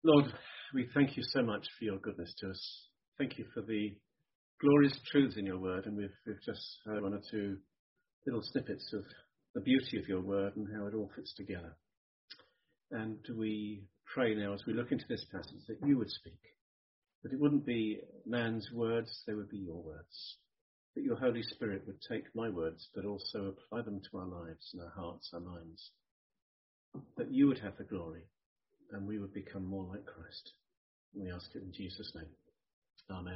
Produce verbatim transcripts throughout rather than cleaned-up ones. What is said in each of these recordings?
Lord, we thank you so much for your goodness to us. Thank you for the glorious truths in your word, and we've, we've just heard one or two little snippets of the beauty of your word and how it all fits together. And we pray now as we look into this passage that you would speak, that it wouldn't be man's words, they would be your words, that your Holy Spirit would take my words but also apply them to our lives and our hearts, our minds, that you would have the glory and we would become more like Christ. We ask it in Jesus' name. Amen.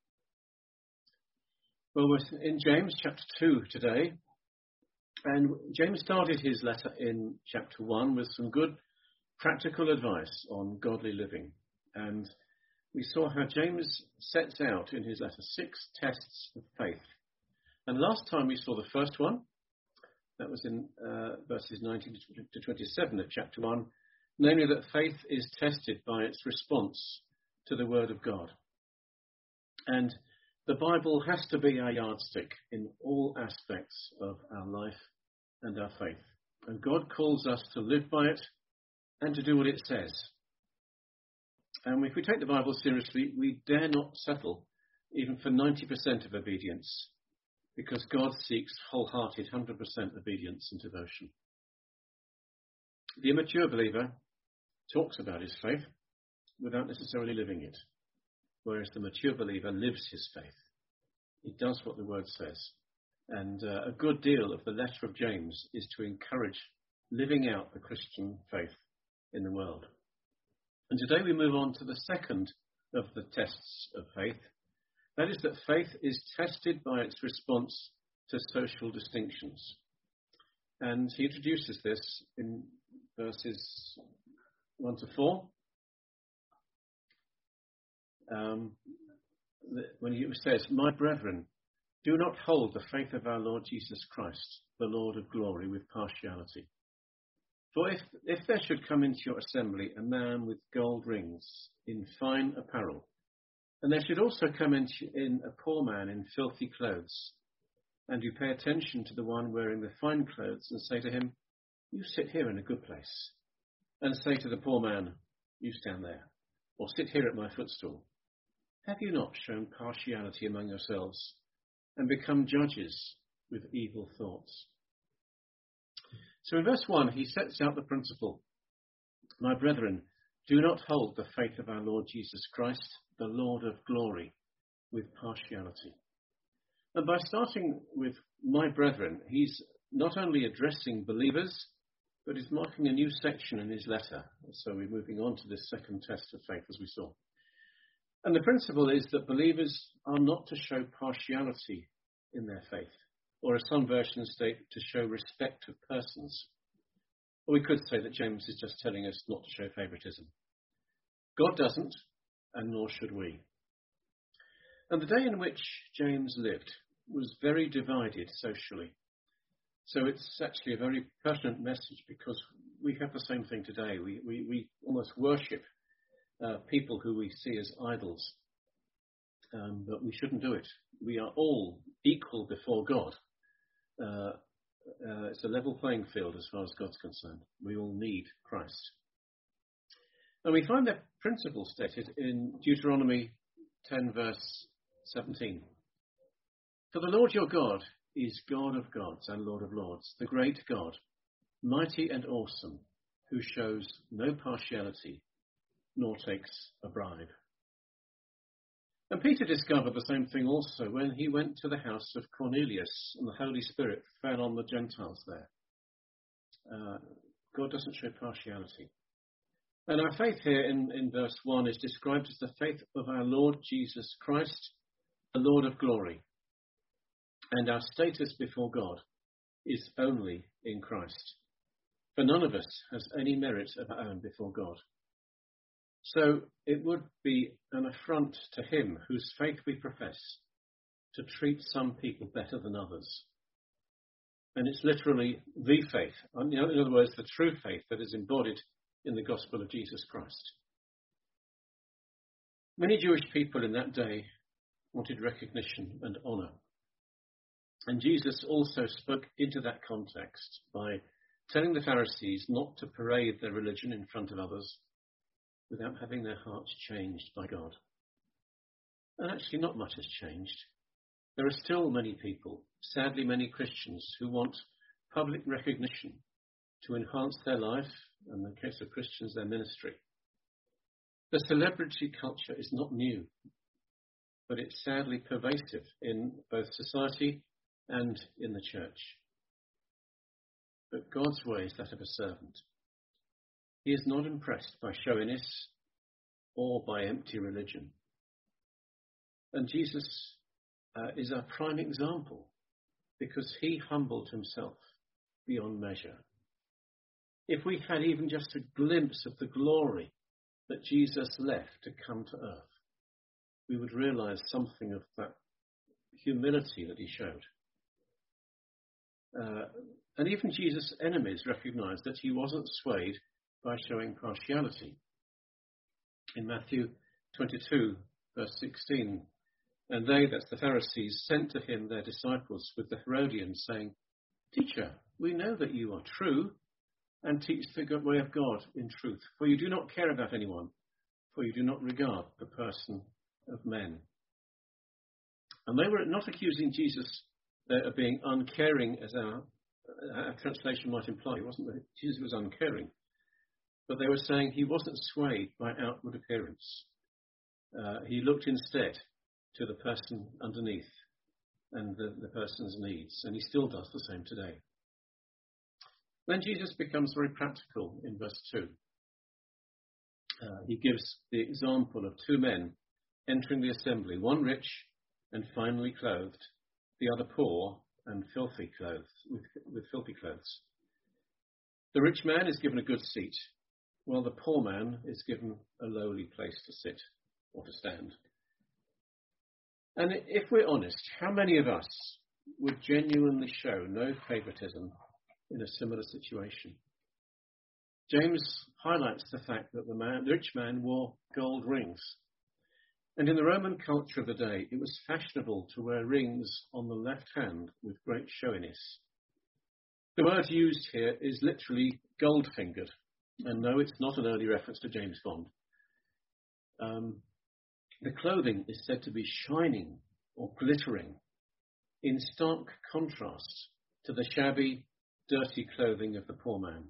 Well, we're in James chapter two today, and James started his letter in chapter one with some good practical advice on godly living. And we saw how James sets out in his letter six tests of faith. And last time we saw the first one, that was in uh, verses nineteen to twenty-seven of chapter one, namely that faith is tested by its response to the word of God. And the Bible has to be our yardstick in all aspects of our life and our faith. And God calls us to live by it and to do what it says. And if we take the Bible seriously, we dare not settle even for ninety percent of obedience, because God seeks wholehearted one hundred percent obedience and devotion. The immature believer talks about his faith without necessarily living it, whereas the mature believer lives his faith. He does what the word says. And uh, a good deal of the letter of James is to encourage living out the Christian faith in the world. And today we move on to the second of the tests of faith. That is that faith is tested by its response to social distinctions. And he introduces this in verses one to four. Um, when he says, "My brethren, do not hold the faith of our Lord Jesus Christ, the Lord of glory, with partiality. For if, if there should come into your assembly a man with gold rings in fine apparel, and there should also come in, in a poor man in filthy clothes, and you pay attention to the one wearing the fine clothes and say to him, 'You sit here in a good place,' and say to the poor man, 'You stand there,' or 'Sit here at my footstool,' have you not shown partiality among yourselves and become judges with evil thoughts?" So in verse one, he sets out the principle. "My brethren, do not hold the faith of our Lord Jesus Christ, the Lord of glory, with partiality." And by starting with "my brethren," he's not only addressing believers, but he's marking a new section in his letter. So we're moving on to this second test of faith, as we saw. And the principle is that believers are not to show partiality in their faith, or as some versions state, to show respect of persons. Or we could say that James is just telling us not to show favoritism. God doesn't, and nor should we. And the day in which James lived was very divided socially. So it's actually a very pertinent message, because we have the same thing today. We, we, we almost worship uh, people who we see as idols. Um, but we shouldn't do it. We are all equal before God. Uh, uh, it's a level playing field as far as God's concerned. We all need Christ. And we find that principle stated in Deuteronomy ten, verse seventeen. "For the Lord your God is God of gods and Lord of lords, the great God, mighty and awesome, who shows no partiality, nor takes a bribe." And Peter discovered the same thing also when he went to the house of Cornelius and the Holy Spirit fell on the Gentiles there. Uh, God doesn't show partiality. And our faith here in, in verse one is described as the faith of our Lord Jesus Christ, the Lord of glory. And our status before God is only in Christ. For none of us has any merit of our own before God. So it would be an affront to him whose faith we profess to treat some people better than others. And it's literally the faith, in other words, the true faith that is embodied in the gospel of Jesus Christ. Many Jewish people in that day wanted recognition and honour. And Jesus also spoke into that context by telling the Pharisees not to parade their religion in front of others, without having their hearts changed by God. And actually not much has changed. There are still many people, sadly many Christians, who want public recognition to enhance their life, and in the case of Christians, their ministry. The celebrity culture is not new, but it's sadly pervasive in both society and in the church. But God's way is that of a servant. He is not impressed by showiness or by empty religion. And Jesus uh, is our prime example because he humbled himself beyond measure. If we had even just a glimpse of the glory that Jesus left to come to earth, we would realize something of that humility that he showed. Uh, and even Jesus' enemies recognized that he wasn't swayed by showing partiality. In Matthew twenty-two, verse sixteen, and they, that's the Pharisees, sent to him their disciples with the Herodians, saying, Teacher, we know that you are true and teach the way of God in truth, for you do not care about anyone, for you do not regard the person of men. And they were not accusing Jesus uh, of being uncaring, as our, our translation might imply. It wasn't that Jesus was uncaring, but they were saying he wasn't swayed by outward appearance. Uh, he looked instead to the person underneath and the, the person's needs, and he still does the same today. Then Jesus becomes very practical in verse two. Uh, he gives the example of two men entering the assembly, one rich and finely clothed, the other poor and filthy clothed, with, with filthy clothes. The rich man is given a good seat, while the poor man is given a lowly place to sit or to stand. And if we're honest, how many of us would genuinely show no favoritism in a similar situation? James highlights the fact that the, man, the rich man wore gold rings. And in the Roman culture of the day, it was fashionable to wear rings on the left hand with great showiness. The word used here is literally gold-fingered. And no, it's not an early reference to James Bond. Um, the clothing is said to be shining or glittering in stark contrast to the shabby, dirty clothing of the poor man.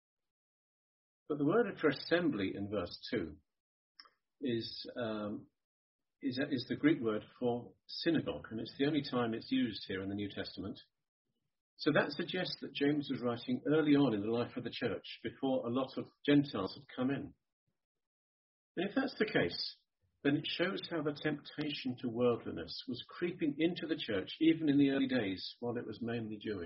But the word for assembly in verse two is, um, is, is the Greek word for synagogue, and it's the only time it's used here in the New Testament. So that suggests that James was writing early on in the life of the church, before a lot of Gentiles had come in. And if that's the case, then it shows how the temptation to worldliness was creeping into the church even in the early days while it was mainly Jewish.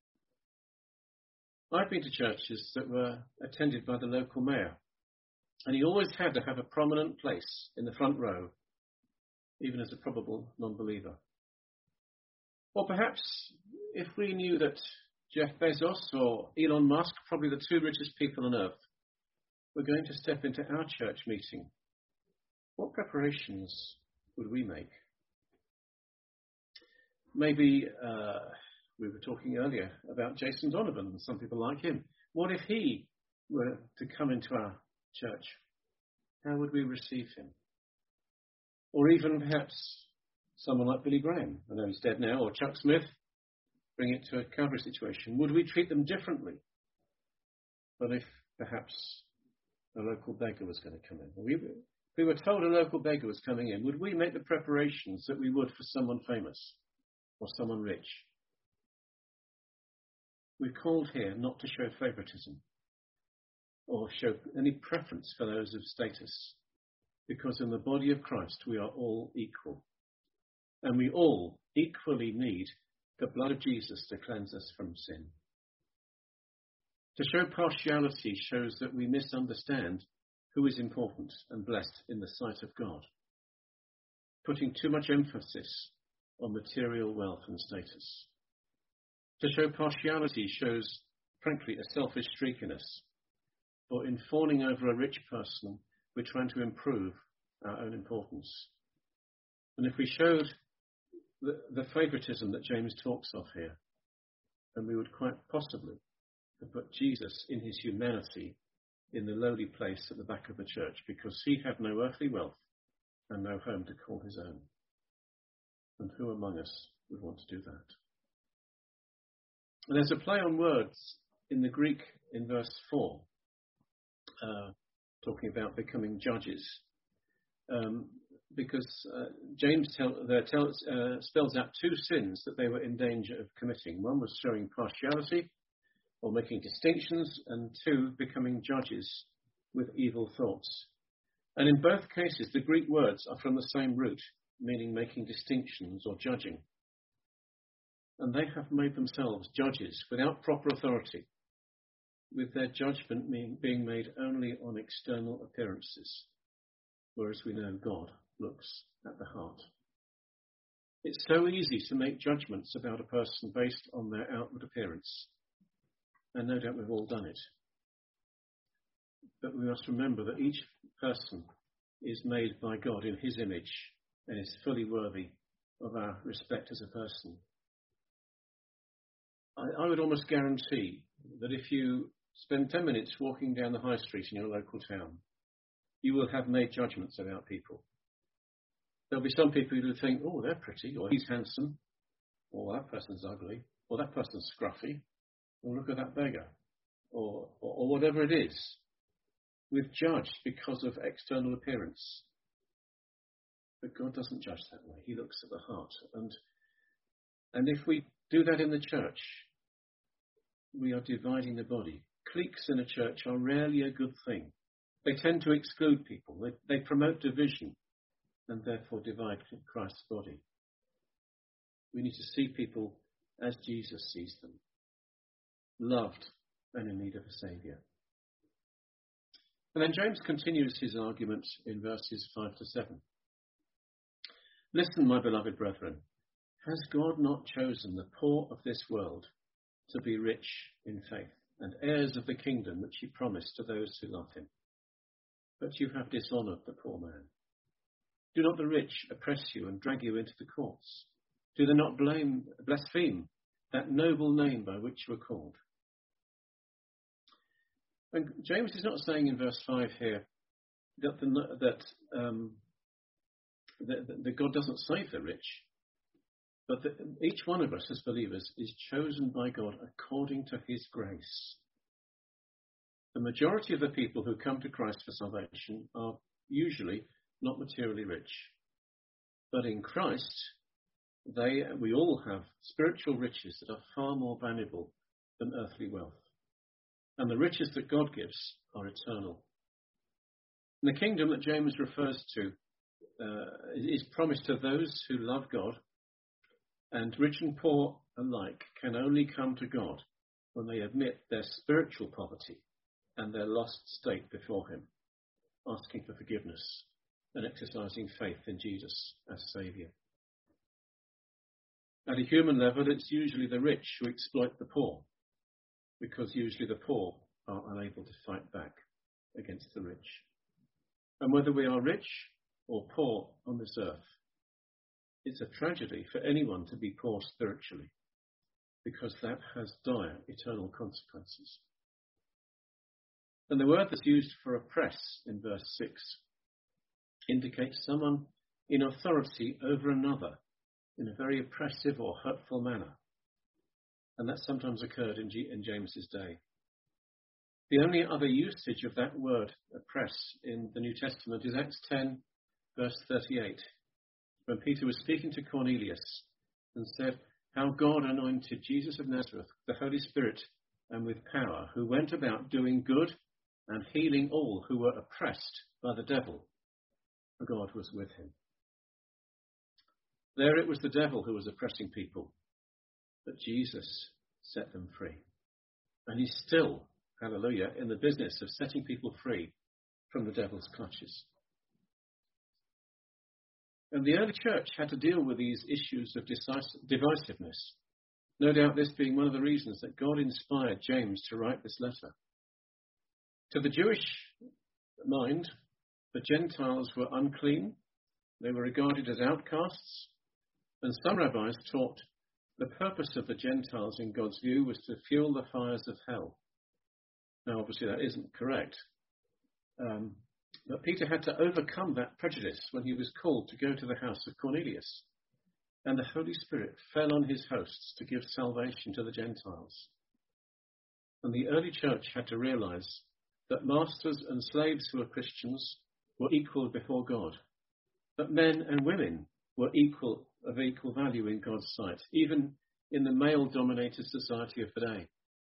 I've been to churches that were attended by the local mayor, and he always had to have a prominent place in the front row, even as a probable non-believer. Or perhaps if we knew that Jeff Bezos or Elon Musk, probably the two richest people on earth, were going to step into our church meeting, what preparations would we make? Maybe uh, we were talking earlier about Jason Donovan, and some people like him. What if he were to come into our church? How would we receive him? Or even perhaps someone like Billy Graham, I know he's dead now, or Chuck Smith, bring it to a Calvary situation. Would we treat them differently? But if perhaps a local beggar was going to come in, we, if we were told a local beggar was coming in, would we make the preparations that we would for someone famous or someone rich? We're called here not to show favoritism or show any preference for those of status, because in the body of Christ we are all equal. And we all equally need the blood of Jesus to cleanse us from sin. To show partiality shows that we misunderstand who is important and blessed in the sight of God, putting too much emphasis on material wealth and status. To show partiality shows, frankly, a selfish streak in us, for in fawning over a rich person, we're trying to improve our own importance. And if we showed the, the favoritism that James talks of here, then we would quite possibly have put Jesus in his humanity in the lowly place at the back of the church because he had no earthly wealth and no home to call his own. And who among us would want to do that? And there's a play on words in the Greek in verse four, uh, talking about becoming judges. Um, because uh, James tell, there tells, uh, spells out two sins that they were in danger of committing. One was showing partiality or making distinctions, and two, becoming judges with evil thoughts. And in both cases, the Greek words are from the same root, meaning making distinctions or judging. And they have made themselves judges without proper authority, with their judgment being made only on external appearances, whereas we know God looks at the heart. It's so easy to make judgments about a person based on their outward appearance, and no doubt we've all done it. But we must remember that each person is made by God in his image and is fully worthy of our respect as a person. I, I would almost guarantee that if you spend ten minutes walking down the high street in your local town, you will have made judgments about people. There'll be some people who think, oh, they're pretty, or he's handsome, or that person's ugly, or that person's scruffy, or look at that beggar, or, or, or whatever it is. We've judged because of external appearance. But God doesn't judge that way. He looks at the heart. And, and if we do that in the church, we are dividing the body. Cliques in a church are rarely a good thing. They tend to exclude people. They, they promote division and therefore divide Christ's body. We need to see people as Jesus sees them, loved and in need of a saviour. And then James continues his argument in verses five to seven. Listen, my beloved brethren, has God not chosen the poor of this world to be rich in faith and heirs of the kingdom which he promised to those who love him? But you have dishonoured the poor man. Do not the rich oppress you and drag you into the courts? Do they not blame, blaspheme that noble name by which you were called? And James is not saying in verse five here that, the, that, um, that, that God doesn't save the rich, but that each one of us as believers is chosen by God according to his grace. The majority of the people who come to Christ for salvation are usually not materially rich. But in Christ, they, we all have spiritual riches that are far more valuable than earthly wealth. And the riches that God gives are eternal. And the kingdom that James refers to uh, is promised to those who love God, and rich and poor alike can only come to God when they admit their spiritual poverty and their lost state before him, asking for forgiveness and exercising faith in Jesus as Saviour. At a human level, it's usually the rich who exploit the poor, because usually the poor are unable to fight back against the rich. And whether we are rich or poor on this earth, it's a tragedy for anyone to be poor spiritually, because that has dire eternal consequences. And the word that's used for oppress in verse six indicates someone in authority over another in a very oppressive or hurtful manner. And that sometimes occurred in, G- in James's day. The only other usage of that word, oppress, in the New Testament is Acts ten, verse thirty-eight, when Peter was speaking to Cornelius and said, how God anointed Jesus of Nazareth with the Holy Spirit and with power, who went about doing good and healing all who were oppressed by the devil, for God was with him. There it was the devil who was oppressing people, but Jesus set them free. And he's still, hallelujah, in the business of setting people free from the devil's clutches. And the early church had to deal with these issues of divisiveness. No doubt this being one of the reasons that God inspired James to write this letter. To the Jewish mind, the Gentiles were unclean. They were regarded as outcasts. And some rabbis taught the purpose of the Gentiles in God's view was to fuel the fires of hell. Now, obviously, that isn't correct. Um, but Peter had to overcome that prejudice when he was called to go to the house of Cornelius. And the Holy Spirit fell on his hosts to give salvation to the Gentiles. And the early church had to realize that masters and slaves who were Christians were equal before God, that men and women were equal of equal value in God's sight, even in the male-dominated society of today.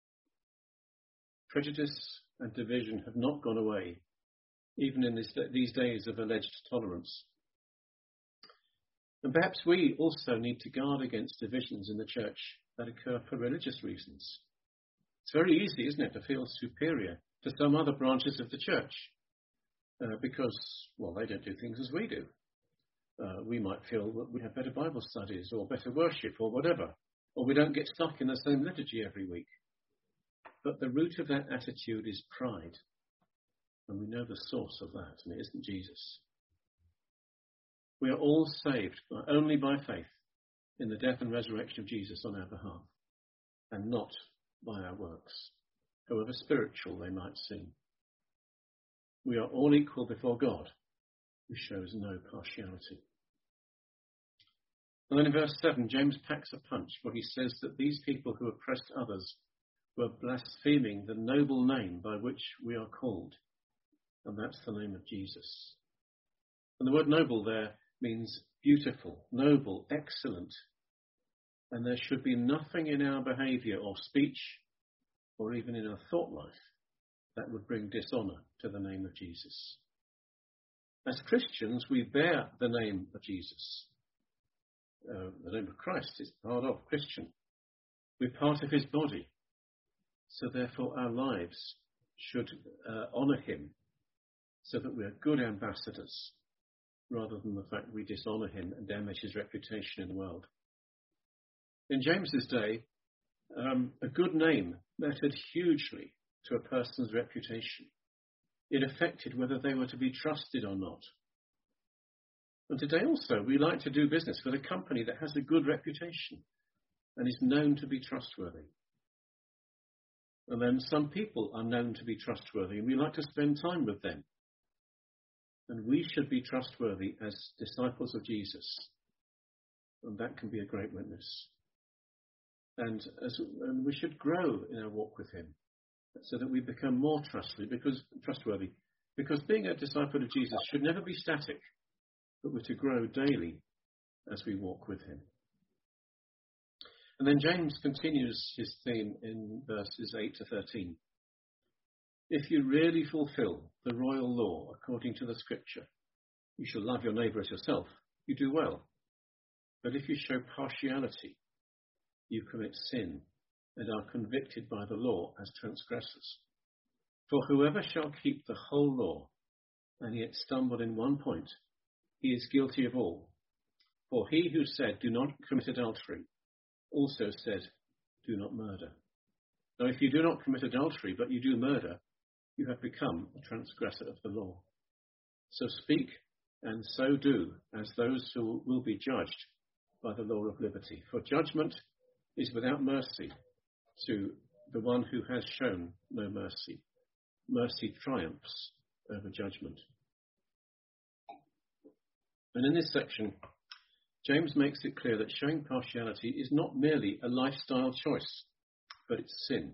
Prejudice and division have not gone away, even in this, these days of alleged tolerance. And perhaps we also need to guard against divisions in the church that occur for religious reasons. It's very easy, isn't it, to feel superior to some other branches of the church uh, because, well, they don't do things as we do. Uh, we might feel that we have better Bible studies or better worship or whatever, or we don't get stuck in the same liturgy every week. But the root of that attitude is pride, and we know the source of that, and it isn't Jesus. We are all saved only by faith in the death and resurrection of Jesus on our behalf, and not by our works, however spiritual they might seem. We are all equal before God, who shows no partiality. And then in verse seven, James packs a punch, for he says that these people who oppressed others were blaspheming the noble name by which we are called, and that's the name of Jesus. And the word noble there means beautiful, noble, excellent, and there should be nothing in our behaviour or speech or even in our thought life that would bring dishonour to the name of Jesus. As Christians, we bear the name of Jesus. Uh, the name of Christ is part of Christian. We're part of his body. So therefore our lives should uh, honour him so that we are good ambassadors rather than the fact we dishonour him and damage his reputation in the world. In James's day, um, a good name mattered hugely to a person's reputation. It affected whether they were to be trusted or not. And today also, we like to do business with a company that has a good reputation and is known to be trustworthy. And then some people are known to be trustworthy, and we like to spend time with them. And we should be trustworthy as disciples of Jesus. And that can be a great witness. And, as, and we should grow in our walk with him so that we become more trustworthy because, trustworthy. Because being a disciple of Jesus should never be static, but we're to grow daily as we walk with him. And then James continues his theme in verses eight to thirteen. If you really fulfill the royal law according to the scripture, you shall love your neighbour as yourself, you do well. But if you show partiality, you commit sin and are convicted by the law as transgressors. For whoever shall keep the whole law and yet stumble in one point, he is guilty of all. For he who said, do not commit adultery, also said, do not murder. Now if you do not commit adultery, but you do murder, you have become a transgressor of the law. So speak and so do as those who will be judged by the law of liberty. For judgment is without mercy to the one who has shown no mercy. Mercy triumphs over judgment. And in this section, James makes it clear that showing partiality is not merely a lifestyle choice, but it's sin.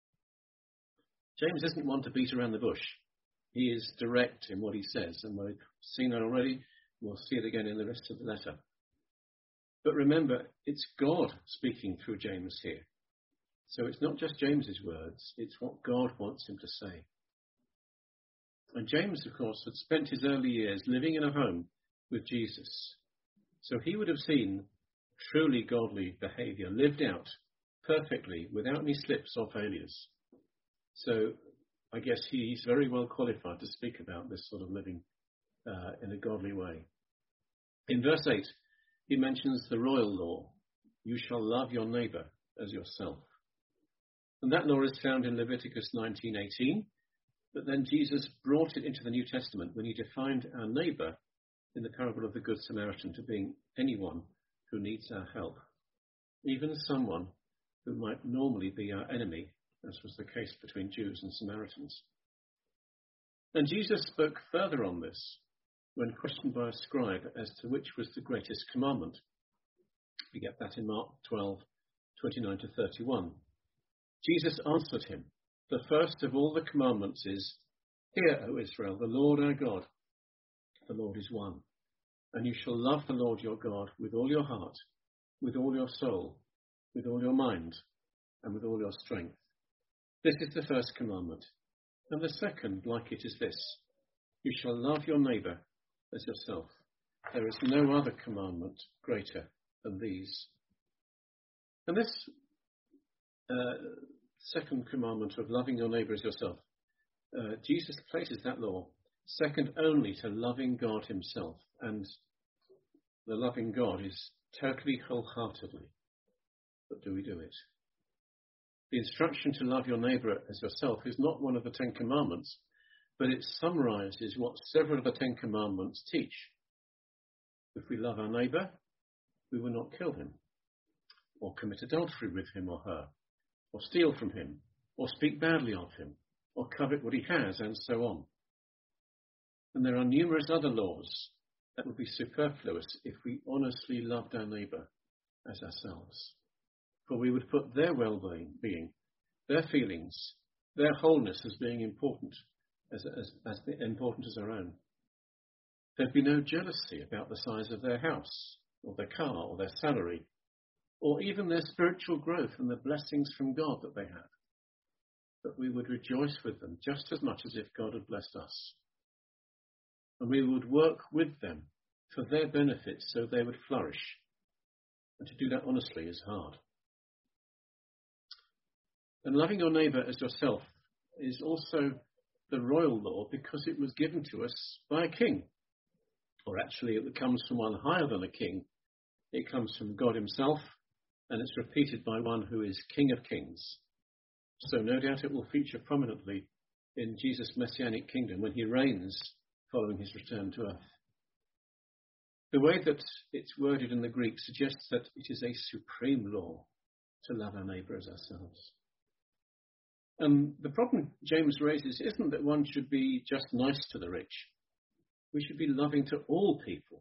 James isn't one to beat around the bush. He is direct in what he says, and we've seen that already. We'll see it again in the rest of the letter. But remember, it's God speaking through James here. So it's not just James's words, it's what God wants him to say. And James, of course, had spent his early years living in a home with Jesus. So he would have seen truly godly behaviour lived out perfectly without any slips or failures. So I guess he's very well qualified to speak about this sort of living uh, in a godly way. In verse eight, he mentions the royal law. You shall love your neighbour as yourself. And that law is found in Leviticus nineteen eighteen, but then Jesus brought it into the New Testament when he defined our neighbour in the parable of the Good Samaritan to being anyone who needs our help, even someone who might normally be our enemy, as was the case between Jews and Samaritans. And Jesus spoke further on this when questioned by a scribe as to which was the greatest commandment. We get that in Mark twelve, twenty-nine to thirty-one. Jesus answered him, "The first of all the commandments is, 'Hear, O Israel, the Lord our God, the Lord is one. And you shall love the Lord your God with all your heart, with all your soul, with all your mind, and with all your strength. This is the first commandment. And the second, like it, is this: you shall love your neighbour as yourself. There is no other commandment greater than these.'" And this uh, second commandment of loving your neighbour as yourself, uh, Jesus places that law second only to loving God himself. And the loving God is totally, wholeheartedly. But do we do it? The instruction to love your neighbour as yourself is not one of the Ten Commandments, but it summarises what several of the Ten Commandments teach. If we love our neighbour, we will not kill him, or commit adultery with him or her, or steal from him, or speak badly of him, or covet what he has, and so on. And there are numerous other laws that would be superfluous if we honestly loved our neighbour as ourselves. For we would put their well-being, their feelings, their wholeness as being important, as, as, as important as our own. There'd be no jealousy about the size of their house, or their car, or their salary, or even their spiritual growth and the blessings from God that they have. But we would rejoice with them just as much as if God had blessed us. And we would work with them for their benefit so they would flourish. And to do that honestly is hard. And loving your neighbour as yourself is also the royal law because it was given to us by a king. Or actually it comes from one higher than a king. It comes from God himself, and it's repeated by one who is King of Kings. So no doubt it will feature prominently in Jesus' messianic kingdom when he reigns following his return to earth. The way that it's worded in the Greek suggests that it is a supreme law to love our neighbour as ourselves. And the problem James raises isn't that one should be just nice to the rich. We should be loving to all people.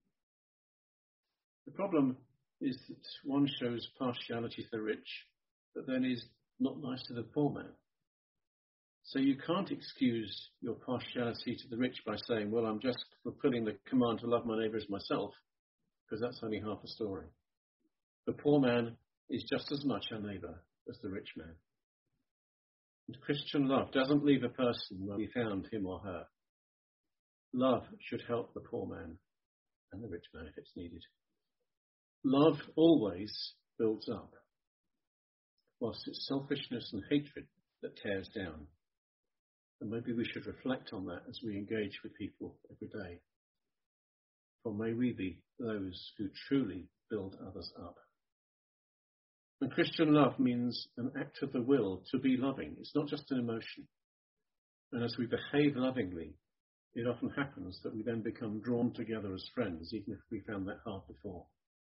The problem is that one shows partiality to the rich, but then is not nice to the poor man. So you can't excuse your partiality to the rich by saying, well, I'm just fulfilling the command to love my neighbour as myself, because that's only half the story. The poor man is just as much our neighbour as the rich man. And Christian love doesn't leave a person where we found him or her. Love should help the poor man and the rich man if it's needed. Love always builds up, whilst it's selfishness and hatred that tears down. And maybe we should reflect on that as we engage with people every day. For may we be those who truly build others up. And Christian love means an act of the will to be loving. It's not just an emotion. And as we behave lovingly, it often happens that we then become drawn together as friends, even if we found that hard before.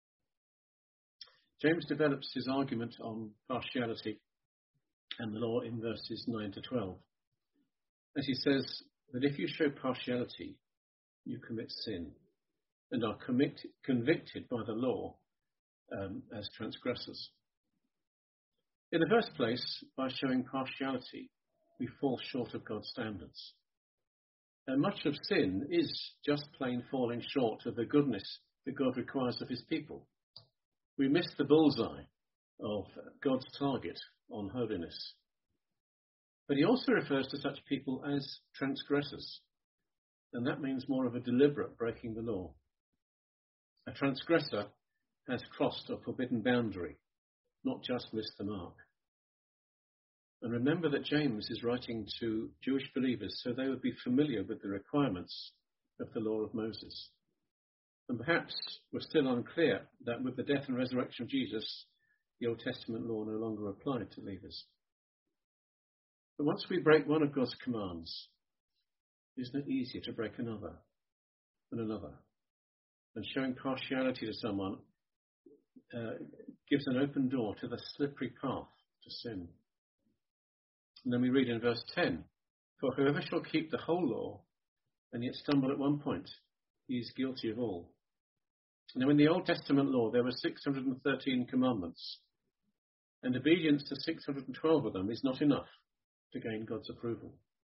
James develops his argument on partiality and the law in verses nine to twelve. As he says that if you show partiality, you commit sin and are commit, convicted by the law um, as transgressors. In the first place, by showing partiality, we fall short of God's standards. And much of sin is just plain falling short of the goodness that God requires of his people. We miss the bullseye of God's target on holiness. But he also refers to such people as transgressors, and that means more of a deliberate breaking the law. A transgressor has crossed a forbidden boundary, not just missed the mark. And remember that James is writing to Jewish believers so they would be familiar with the requirements of the law of Moses. And perhaps we're still unclear that with the death and resurrection of Jesus, the Old Testament law no longer applied to believers. But once we break one of God's commands, isn't it easier to break another and another? And showing partiality to someone uh, gives an open door to the slippery path to sin. And then we read in verse ten For whoever shall keep the whole law and yet stumble at one point, he is guilty of all. Now, in the Old Testament law, there were six hundred thirteen commandments, and obedience to six hundred twelve of them is not enough to gain God's approval.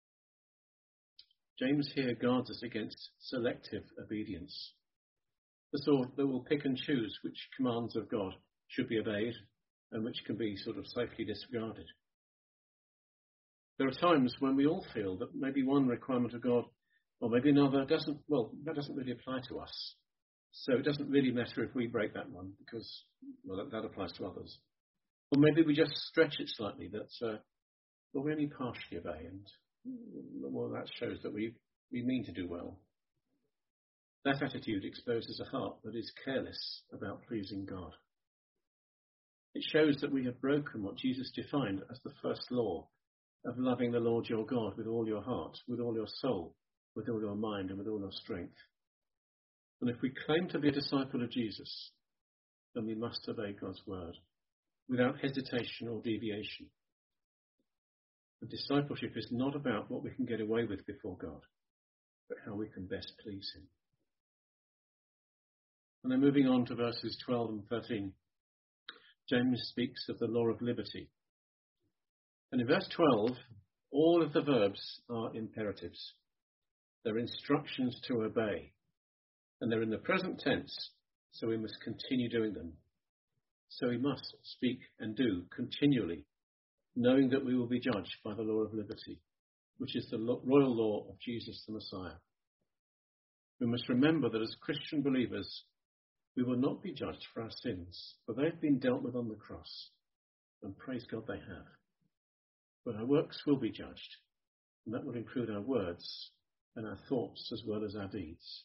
James here guards us against selective obedience, the sort that will pick and choose which commands of God should be obeyed and which can be sort of safely disregarded. There are times when we all feel that maybe one requirement of God or maybe another doesn't, well, that doesn't really apply to us. So it doesn't really matter if we break that one because, well, that, that applies to others. Or maybe we just stretch it slightly that, uh, well, we only partially obey, and well, that shows that we, we mean to do well. That attitude exposes a heart that is careless about pleasing God. It shows that we have broken what Jesus defined as the first law of loving the Lord your God with all your heart, with all your soul, with all your mind, and with all your strength. And if we claim to be a disciple of Jesus, then we must obey God's word without hesitation or deviation. And discipleship is not about what we can get away with before God, but how we can best please him. And then moving on to verses twelve and thirteen, James speaks of the law of liberty. And in verse twelve, all of the verbs are imperatives. They're instructions to obey. And they're in the present tense, so we must continue doing them. So we must speak and do continually, knowing that we will be judged by the law of liberty, which is the royal law of Jesus the Messiah. We must remember that as Christian believers, we will not be judged for our sins, for they've been dealt with on the cross, and praise God they have. But our works will be judged, and that will include our words and our thoughts as well as our deeds.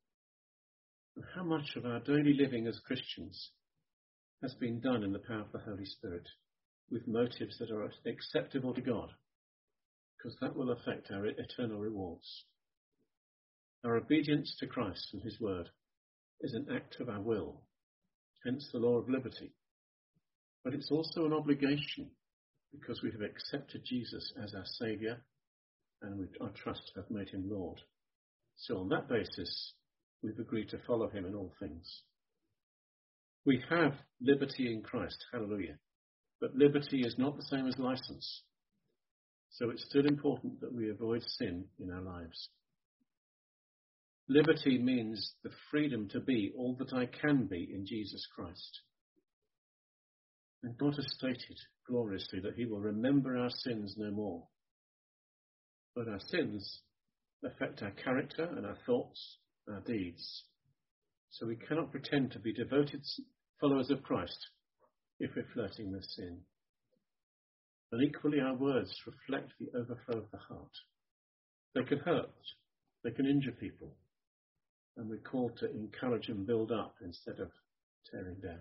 And how much of our daily living as Christians has been done in the power of the Holy Spirit with motives that are acceptable to God, because that will affect our eternal rewards. Our obedience to Christ and his word is an act of our will, hence the law of liberty. But it's also an obligation because we have accepted Jesus as our Saviour and we, I trust, have made him Lord. So on that basis, we've agreed to follow him in all things. We have liberty in Christ, hallelujah. But liberty is not the same as license. So it's still important that we avoid sin in our lives. Liberty means the freedom to be all that I can be in Jesus Christ. And God has stated gloriously that he will remember our sins no more. But our sins affect our character and our thoughts, our deeds. So we cannot pretend to be devoted followers of Christ if we're flirting with sin. And equally, our words reflect the overflow of the heart. They can hurt, they can injure people, and we're called to encourage and build up instead of tearing down.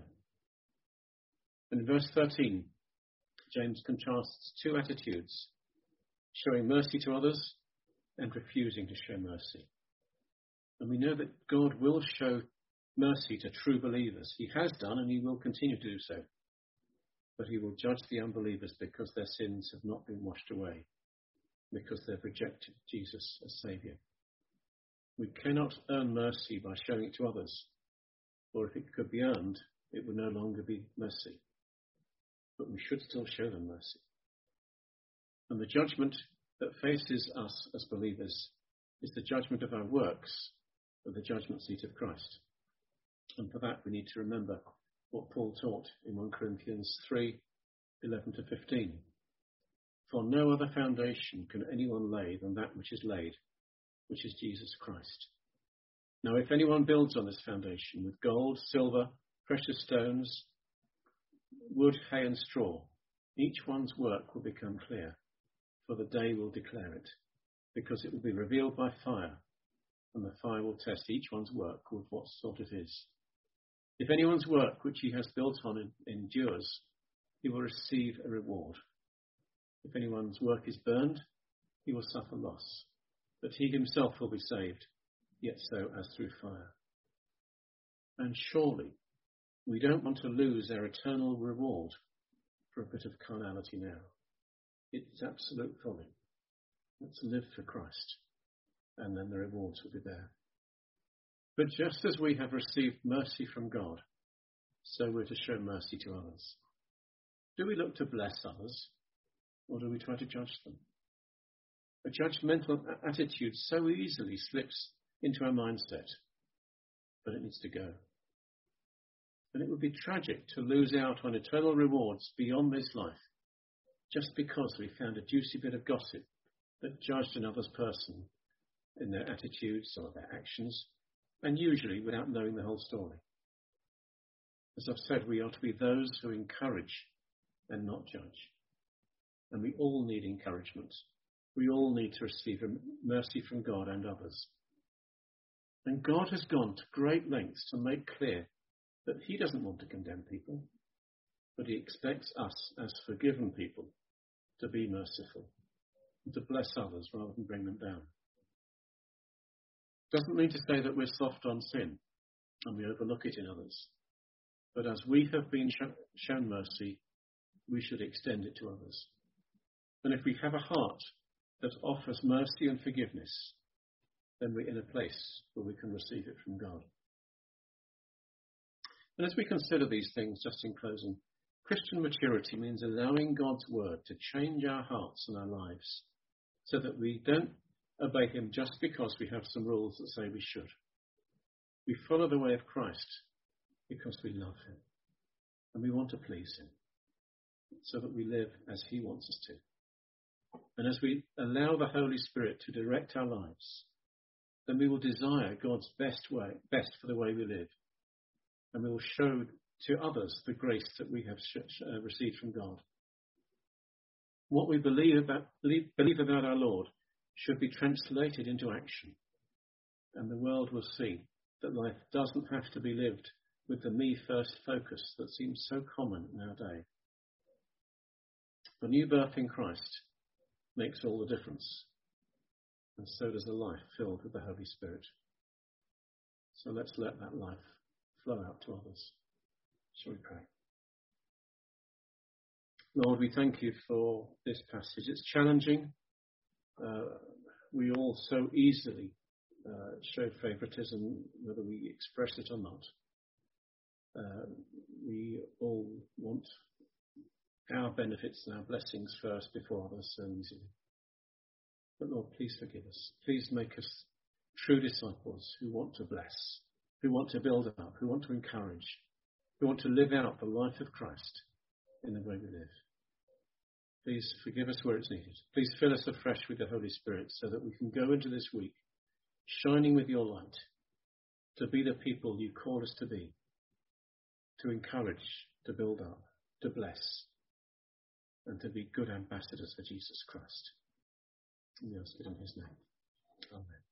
In verse thirteen, James contrasts two attitudes, showing mercy to others and refusing to show mercy. And we know that God will show mercy to true believers. He has done and he will continue to do so. But he will judge the unbelievers because their sins have not been washed away, because they've rejected Jesus as Saviour. We cannot earn mercy by showing it to others, or if it could be earned, it would no longer be mercy. But we should still show them mercy. And the judgment that faces us as believers is the judgment of our works at the judgment seat of Christ. And for that we need to remember what Paul taught in First Corinthians three, eleven to fifteen. For no other foundation can anyone lay than that which is laid, which is Jesus Christ. Now if anyone builds on this foundation with gold, silver, precious stones, wood, hay and straw, each one's work will become clear, for the day will declare it, because it will be revealed by fire, and the fire will test each one's work with what sort it is. If anyone's work which he has built on endures, he will receive a reward. If anyone's work is burned, he will suffer loss, but he himself will be saved, yet so as through fire. And surely we don't want to lose our eternal reward for a bit of carnality now. It's absolute folly. Let's live for Christ, and then the rewards will be there. But just as we have received mercy from God, so we're to show mercy to others. Do we look to bless others, or do we try to judge them? A judgmental attitude so easily slips into our mindset, but it needs to go. And it would be tragic to lose out on eternal rewards beyond this life just because we found a juicy bit of gossip that judged another's person in their attitudes or their actions, and usually without knowing the whole story. As I've said, we are to be those who encourage and not judge. And we all need encouragement. We all need to receive mercy from God and others. And God has gone to great lengths to make clear that he doesn't want to condemn people, but he expects us as forgiven people to be merciful and to bless others rather than bring them down. Doesn't mean to say that we're soft on sin and we overlook it in others. But as we have been shown mercy, we should extend it to others. And if we have a heart that offers mercy and forgiveness, then we're in a place where we can receive it from God. And as we consider these things, just in closing, Christian maturity means allowing God's word to change our hearts and our lives so that we don't obey him just because we have some rules that say we should. We follow the way of Christ because we love him and we want to please him so that we live as he wants us to. And as we allow the Holy Spirit to direct our lives, then we will desire God's best way, best for the way we live. And we will show to others the grace that we have sh- uh, received from God. What we believe about, believe, believe about our Lord should be translated into action. And the world will see that life doesn't have to be lived with the me-first focus that seems so common in our day. The new birth in Christ makes all the difference. And so does a life filled with the Holy Spirit. So let's let that life flow out to others. Shall we pray? Lord, we thank you for this passage. It's challenging. Uh, we all so easily uh, show favouritism, whether we express it or not. Uh, we all want our benefits and our blessings first before others so easily. But Lord, please forgive us. Please make us true disciples who want to bless, who want to build up, who want to encourage, who want to live out the life of Christ in the way we live. Please forgive us where it's needed. Please fill us afresh with the Holy Spirit so that we can go into this week shining with your light, to be the people you call us to be, to encourage, to build up, to bless, and to be good ambassadors for Jesus Christ. We ask it in his name. Amen.